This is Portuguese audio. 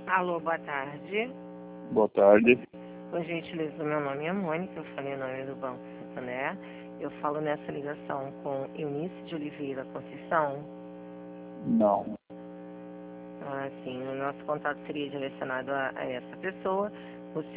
Alô, boa tarde. Boa tarde. Por gentileza, meu nome é Mônica, eu falei o nome do Banco Santander. Eu falo nessa ligação com Eunice de Oliveira Conceição. Não. Sim, o nosso contato seria direcionado a essa pessoa.